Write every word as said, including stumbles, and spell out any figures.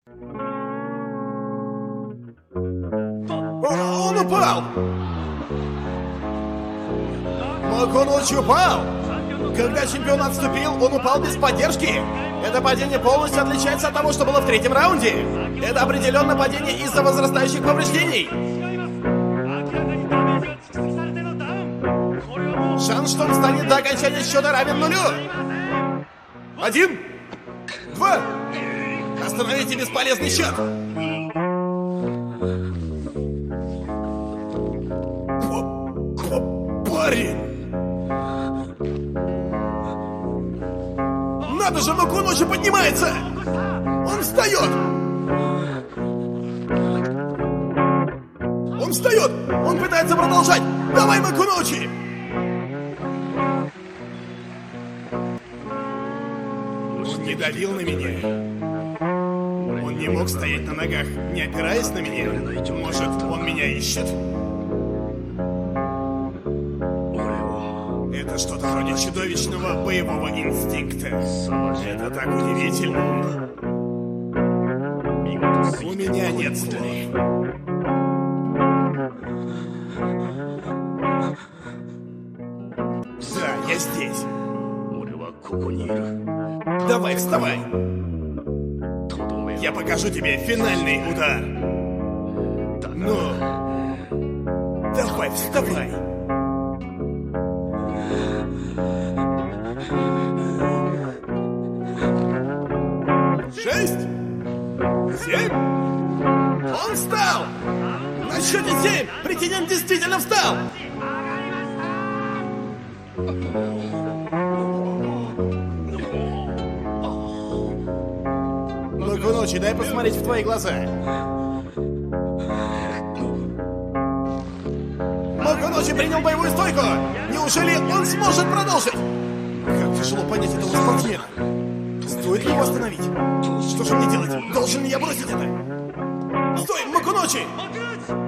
О, он упал! Макунучи упал! Когда чемпион отступил, он упал без поддержки. Это падение полностью отличается от того, что было в третьем раунде. Это определенно падение из-за возрастающих повреждений. Шанс, что он встанет до окончания счета, равен нулю. Один, два. Остановите бесполезный счет. Парень! Надо же, Макунучи поднимается! Он встает! Он встает! Он пытается продолжать! Давай, Макунучи! Он не давил на меня. Он не мог стоять на ногах, не опираясь на меня. Может, он меня ищет? Это что-то вроде чудовищного боевого инстинкта. Это так удивительно. У меня нет слов. Да, я здесь. Давай, вставай. Я покажу тебе финальный удар. Ну, давай, вставай. Шесть, семь. Он встал. На счете семь. Претендент действительно встал. Макунучи, дай посмотреть в твои глаза. Макунучи принял боевую стойку. Неужели он сможет продолжить? Как тяжело понять этого спортсмена. Стоит ли его остановить? Что же мне делать? Должен ли я бросить это? Стой, Макунучи!